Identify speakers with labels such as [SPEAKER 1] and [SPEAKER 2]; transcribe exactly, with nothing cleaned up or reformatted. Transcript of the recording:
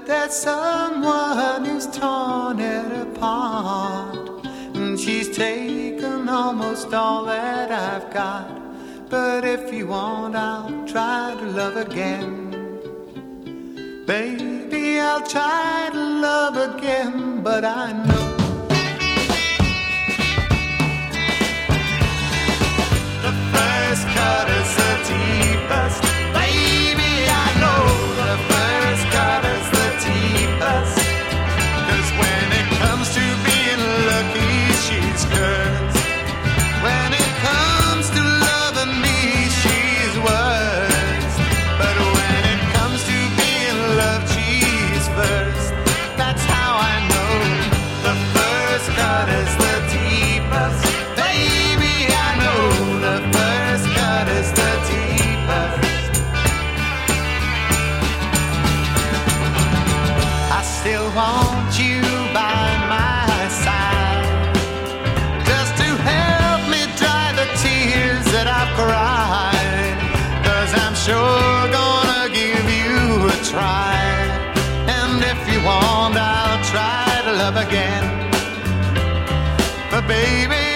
[SPEAKER 1] there's someone who's torn it apart, and she's taken almost all that I've got. But if you want, I'll try to love again. Baby, I'll try to love again, but I know the first cut is the deepest. Baby, I know the first cut is the deepest. 'Cause when it comes to being lucky, she's cursed. When it comes to loving me, she's worst. But when it comes to being loved, she's first. That's how I know the first cut is the deepest. Baby, I know the first cut is the deepest. I still want you by my side, just to help me dry the tears that I've cried. 'Cause I'm sure gonna give you a try, and if you want, I'll try to love again. But baby,